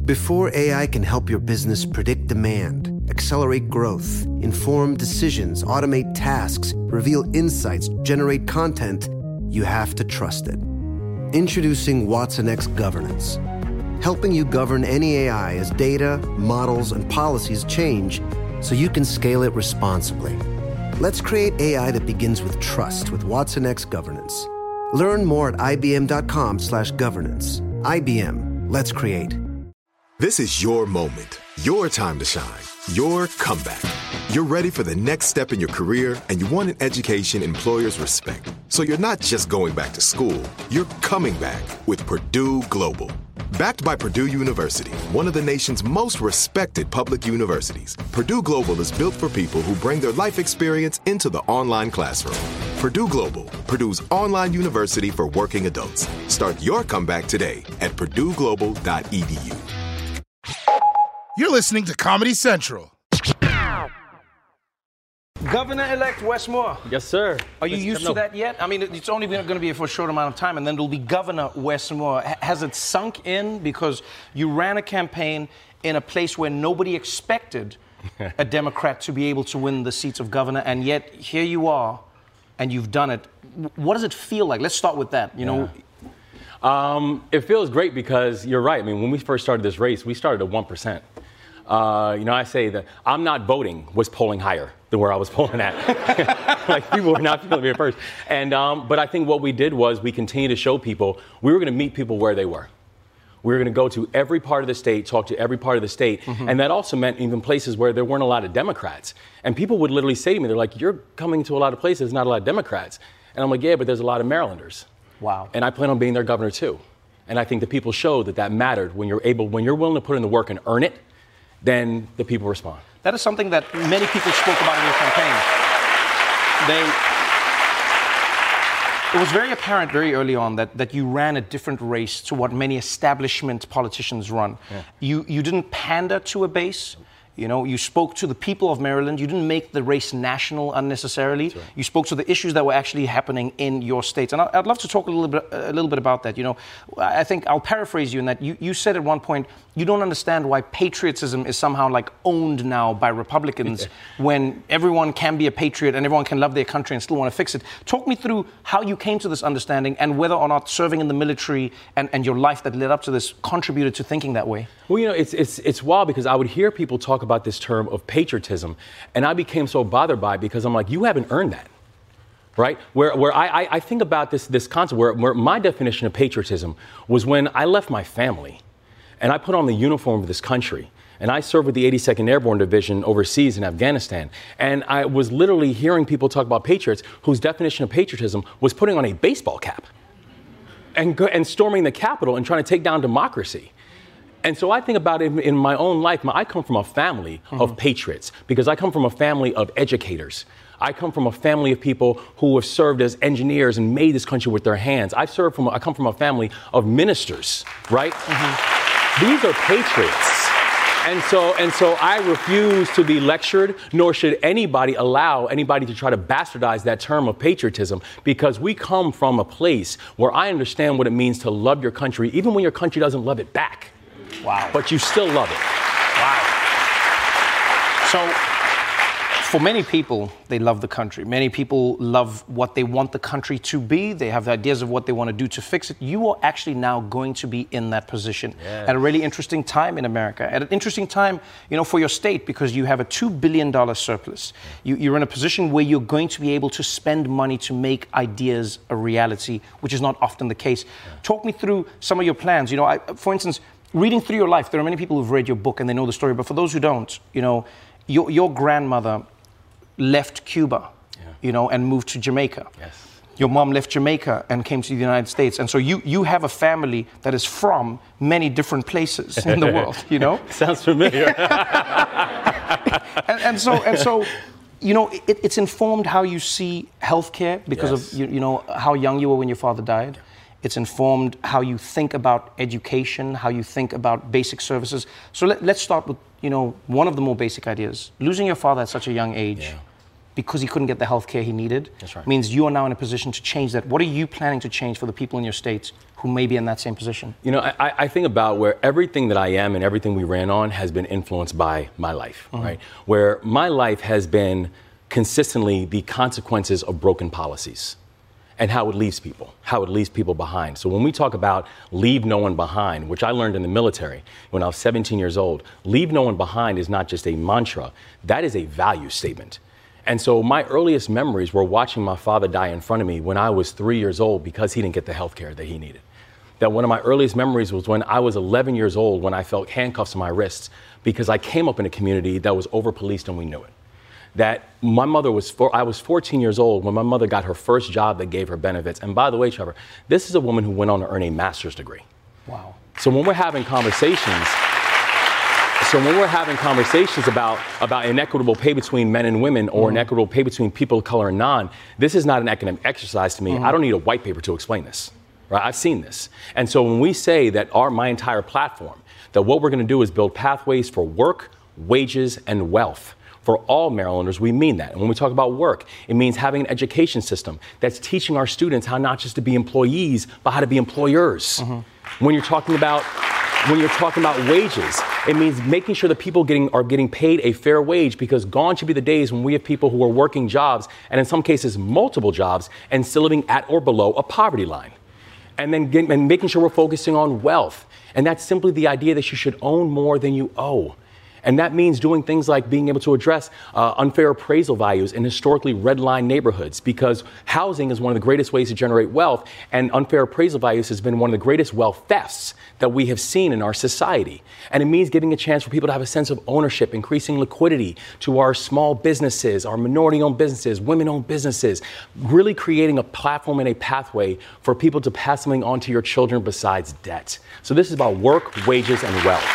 Before AI can help your business predict demand, accelerate growth, inform decisions, automate tasks, reveal insights, generate content, you have to trust it. Introducing watsonx Governance, helping you govern any AI as data, models, and policies change so you can scale it responsibly. Let's create AI that begins with trust with watsonx Governance. Learn more at ibm.com/governance. IBM, let's create. This is your moment, your time to shine, your comeback. You're ready for the next step in your career, and you want an education employers respect. So you're not just going back to school, you're coming back with Purdue Global. Backed by Purdue University, one of the nation's most respected public universities, Purdue Global is built for people who bring their life experience into the online classroom. Purdue Global, Purdue's online university for working adults. Start your comeback today at purdueglobal.edu. You're listening to Comedy Central. Governor-elect Wes Moore. Yes, sir. Are you used to that yet? I mean, it's only going to be for a short amount of time, and then there'll be Governor Wes Moore. Has it sunk in? Because you ran a campaign in a place where nobody expected a Democrat to be able to win the seats of governor, and yet here you are, and you've done it. What does it feel like? Let's start with that. You know. It feels great because you're right. I mean, when we first started this race, we started at 1%. I say that I'm not voting was polling higher than where I was polling at. Like, people were not feeling me at first. But I think what we did was we continued to show people we were going to meet people where they were. We were going to go to every part of the state, talk to every part of the state. Mm-hmm. And that also meant even places where there weren't a lot of Democrats. And people would literally say to me, they're like, you're coming to a lot of places, not a lot of Democrats. And I'm like, yeah, but there's a lot of Marylanders. Wow. And I plan on being their governor too. And I think the people showed that mattered. When you're willing to put in the work and earn it, then the people respond. That is something that many people spoke about in your campaign. It was very apparent very early on that you ran a different race to what many establishment politicians run. Yeah. You didn't pander to a base. You know, you spoke to the people of Maryland. You didn't make the race national unnecessarily. Right. You spoke to the issues that were actually happening in your states. And I'd love to talk a little bit about that. You know, I think I'll paraphrase you in that you said at one point, you don't understand why patriotism is somehow like owned now by Republicans when everyone can be a patriot and everyone can love their country and still want to fix it. Talk me through how you came to this understanding and whether or not serving in the military and your life that led up to this contributed to thinking that way. Well, you know, it's wild because I would hear people talk about this term of patriotism, and I became so bothered by it because I'm like, you haven't earned that, right? Where I think about this concept where my definition of patriotism was when I left my family and I put on the uniform of this country and I served with the 82nd Airborne Division overseas in Afghanistan, and I was literally hearing people talk about patriots whose definition of patriotism was putting on a baseball cap and storming the Capitol and trying to take down democracy. And so I think about it in my own life. I come from a family of patriots because I come from a family of educators. I come from a family of people who have served as engineers and made this country with their hands. I come from a family of ministers, right? Mm-hmm. These are patriots. And so I refuse to be lectured, nor should anybody allow anybody to try to bastardize that term of patriotism, because we come from a place where I understand what it means to love your country, even when your country doesn't love it back. Wow. But you still love it. Wow. So, for many people, they love the country. Many people love what they want the country to be. They have ideas of what they want to do to fix it. You are actually now going to be in that position at a really interesting time in America. At an interesting time, you know, for your state, because you have a $2 billion surplus. You're in a position where you're going to be able to spend money to make ideas a reality, which is not often the case. Talk me through some of your plans. You know, for instance, reading through your life, there are many people who've read your book and they know the story, but for those who don't, you know, your grandmother left Cuba, you know, and moved to Jamaica. Yes. Your mom left Jamaica and came to the United States. And so you have a family that is from many different places in the world, you know? Sounds familiar. and so, you know, it's informed how you see healthcare because of, you know, how young you were when your father died. It's informed how you think about education, how you think about basic services. So let's start with, you know, one of the more basic ideas. Losing your father at such a young age, because he couldn't get the health care he needed. That's right. Means you are now in a position to change that. What are you planning to change for the people in your states who may be in that same position? You know, I think about where everything that I am and everything we ran on has been influenced by my life, right? Where my life has been consistently the consequences of broken policies and how it leaves people behind. So when we talk about leave no one behind, which I learned in the military when I was 17 years old, leave no one behind is not just a mantra, that is a value statement. And so my earliest memories were watching my father die in front of me when I was 3 years old because he didn't get the health care that he needed. That one of my earliest memories was when I was 11 years old when I felt handcuffs on my wrists because I came up in a community that was over-policed and we knew it. That my mother I was 14 years old when my mother got her first job that gave her benefits. And by the way, Trevor, this is a woman who went on to earn a master's degree. Wow. So when we're having conversations about inequitable pay between men and women or inequitable pay between people of color and non, this is not an academic exercise to me. I don't need a white paper to explain this. Right? I've seen this. And so when we say that my entire platform, that what we're going to do is build pathways for work, wages, and wealth for all Marylanders, we mean that. And when we talk about work, it means having an education system that's teaching our students how not just to be employees, but how to be employers. When you're talking about wages, it means making sure that people are getting paid a fair wage, because gone should be the days when we have people who are working jobs, and in some cases multiple jobs, and still living at or below a poverty line. And then making sure we're focusing on wealth. And that's simply the idea that you should own more than you owe. And that means doing things like being able to address unfair appraisal values in historically redlined neighborhoods, because housing is one of the greatest ways to generate wealth, and unfair appraisal values has been one of the greatest wealth thefts that we have seen in our society. And it means giving a chance for people to have a sense of ownership, increasing liquidity to our small businesses, our minority-owned businesses, women-owned businesses, really creating a platform and a pathway for people to pass something on to your children besides debt. So this is about work, wages, and wealth.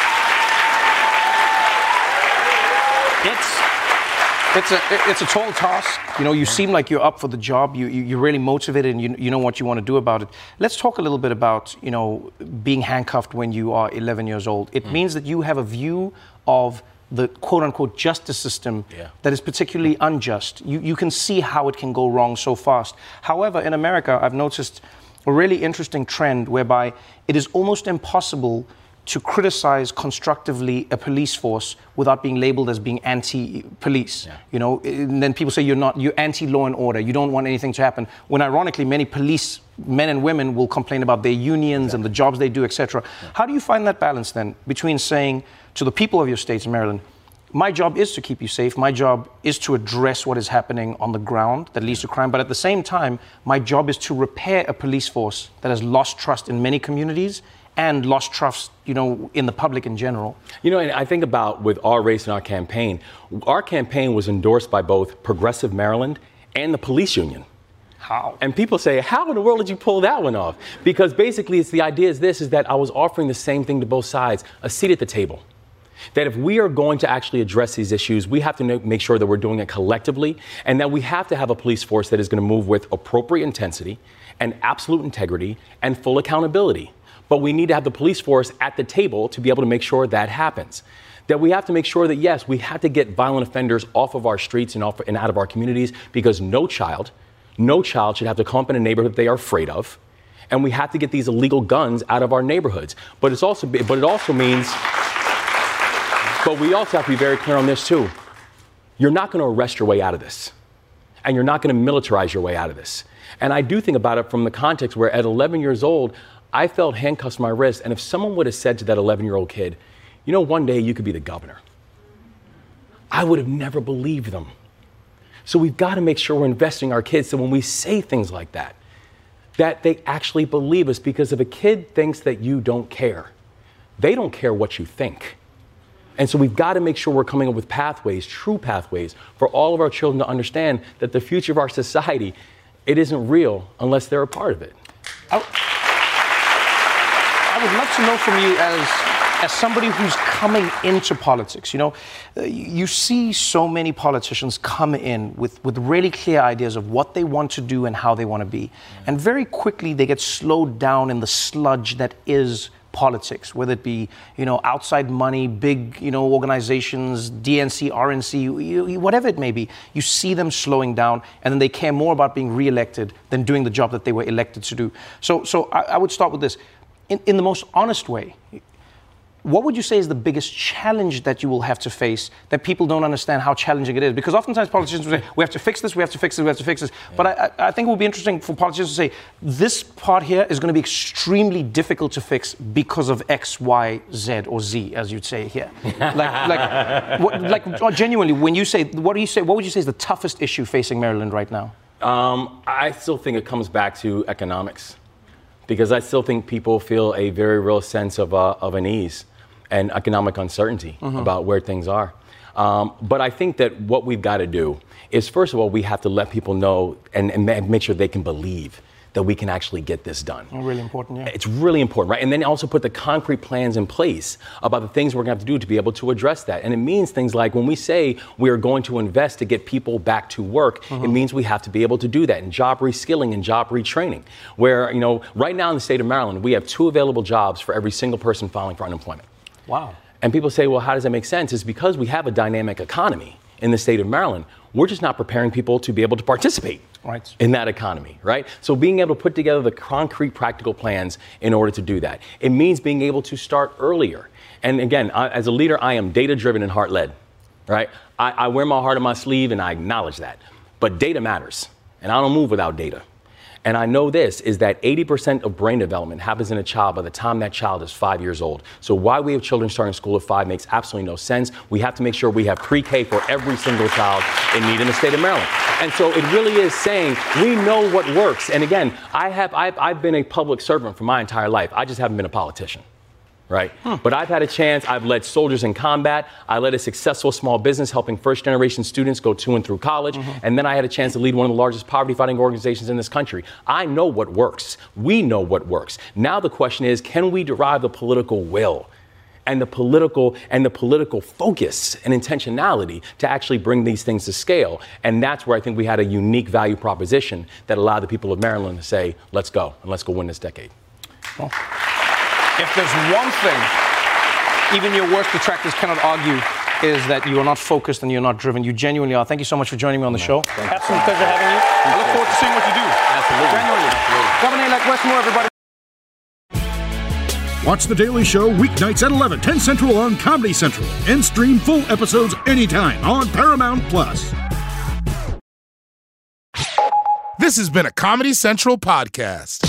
It's a tall task. You know, you seem like you're up for the job. You're really motivated, and you know what you want to do about it. Let's talk a little bit about, you know, being handcuffed when you are 11 years old. It means that you have a view of the quote-unquote justice system that is particularly unjust. You can see how it can go wrong so fast. However, in America, I've noticed a really interesting trend whereby it is almost impossible to criticize constructively a police force without being labeled as being anti-police. You know, and then people say you're anti-law and order, you don't want anything to happen. When ironically, many police men and women will complain about their unions and the jobs they do, etc. How do you find that balance then between saying to the people of your states in Maryland, my job is to keep you safe, my job is to address what is happening on the ground that leads to crime, but at the same time, my job is to repair a police force that has lost trust in many communities and lost trust, you know, in the public in general? You know, and I think about with our race and our campaign was endorsed by both Progressive Maryland and the police union. How? And people say, how in the world did you pull that one off? Because basically it's the idea is that I was offering the same thing to both sides, a seat at the table. That if we are going to actually address these issues, we have to make sure that we're doing it collectively, and that we have to have a police force that is going to move with appropriate intensity and absolute integrity and full accountability. But we need to have the police force at the table to be able to make sure that happens. That we have to make sure that, yes, we have to get violent offenders off of our streets and out of our communities, because no child should have to come up in a neighborhood they are afraid of. And we have to get these illegal guns out of our neighborhoods. But we also have to be very clear on this too. You're not going to arrest your way out of this. And you're not going to militarize your way out of this. And I do think about it from the context where at 11 years old, I felt handcuffs on my wrist, and if someone would have said to that 11-year-old kid, you know, one day you could be the governor, I would have never believed them. So we've got to make sure we're investing our kids so when we say things like that they actually believe us, because if a kid thinks that you don't care, they don't care what you think. And so we've got to make sure we're coming up with pathways, true pathways, for all of our children to understand that the future of our society, it isn't real unless they're a part of it. I would love to know from you as somebody who's coming into politics. You know, you see so many politicians come in with really clear ideas of what they want to do and how they want to be. And very quickly they get slowed down in the sludge that is politics, whether it be, outside money, big, organizations, DNC, RNC, whatever it may be, you see them slowing down, and then they care more about being re-elected than doing the job that they were elected to do. So I would start with this. In the most honest way, what would you say is the biggest challenge that you will have to face that people don't understand how challenging it is? Because oftentimes politicians will say, we have to fix this, we have to fix this, we have to fix this. Yeah. But I think it would be interesting for politicians to say, this part here is going to be extremely difficult to fix because of X, Y, Z, or Z, as you'd say here. Genuinely, when you say, what would you say is the toughest issue facing Maryland right now? I still think it comes back to economics, because I still think people feel a very real sense of unease and economic uncertainty about where things are. But I think that what we've got to do is, first of all, we have to let people know and make sure they can believe that we can actually get this done. Oh, really important, yeah. It's really important, right? And then also put the concrete plans in place about the things we're going to have to do to be able to address that. And it means things like when we say we are going to invest to get people back to work, it means we have to be able to do that in job reskilling and job retraining, where, right now in the state of Maryland, we have 2 available jobs for every single person filing for unemployment. Wow. And people say, well, how does that make sense? It's because we have a dynamic economy in the state of Maryland. We're just not preparing people to be able to participate in that economy, right? So being able to put together the concrete, practical plans in order to do that. It means being able to start earlier. And again, as a leader, I am data-driven and heart-led, right? I wear my heart on my sleeve, and I acknowledge that. But data matters, and I don't move without data. And I know this is that 80% of brain development happens in a child by the time that child is 5 years old. So why we have children starting school at 5 makes absolutely no sense. We have to make sure we have pre-K for every single child in need in the state of Maryland. And so it really is saying we know what works. And again, I've been a public servant for my entire life. I just haven't been a politician. Right? But I've had a chance. I've led soldiers in combat. I led a successful small business helping first-generation students go to and through college. And then I had a chance to lead one of the largest poverty-fighting organizations in this country. I know what works. We know what works. Now the question is, can we derive the political will and the political focus and intentionality to actually bring these things to scale? And that's where I think we had a unique value proposition that allowed the people of Maryland to say, let's go, and let's go win this decade. Well, if there's one thing even your worst detractors cannot argue, is that you are not focused and you're not driven. You genuinely are. Thank you so much for joining me on the show. Absolute pleasure having you. I look forward to seeing what you do. Absolutely. Genuinely. Governor-elect Wes Moore, everybody. Watch The Daily Show weeknights at 11, 10 Central on Comedy Central. And stream full episodes anytime on Paramount+. This has been a Comedy Central podcast.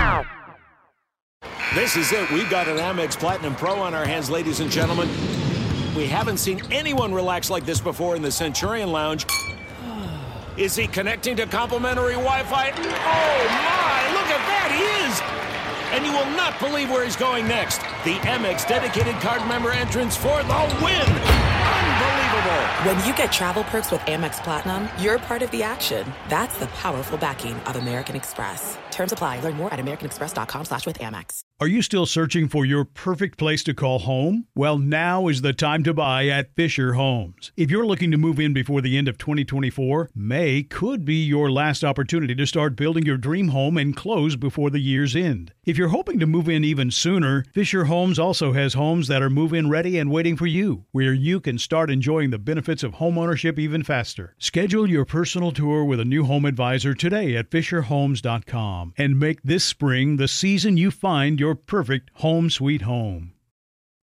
This is it. We've got an Amex Platinum Pro on our hands, ladies and gentlemen. We haven't seen anyone relax like this before in the Centurion Lounge. Is he connecting to complimentary Wi-Fi? Oh, my! Look at that! He is! And you will not believe where he's going next. The Amex dedicated card member entrance for the win! Unbelievable! When you get travel perks with Amex Platinum, you're part of the action. That's the powerful backing of American Express. Terms apply. Learn more at americanexpress.com/withAmex. Are you still searching for your perfect place to call home? Well, now is the time to buy at Fisher Homes. If you're looking to move in before the end of 2024, May could be your last opportunity to start building your dream home and close before the year's end. If you're hoping to move in even sooner, Fisher Homes also has homes that are move-in ready and waiting for you, where you can start enjoying the benefits of homeownership even faster. Schedule your personal tour with a new home advisor today at FisherHomes.com and make this spring the season you find your perfect home sweet home.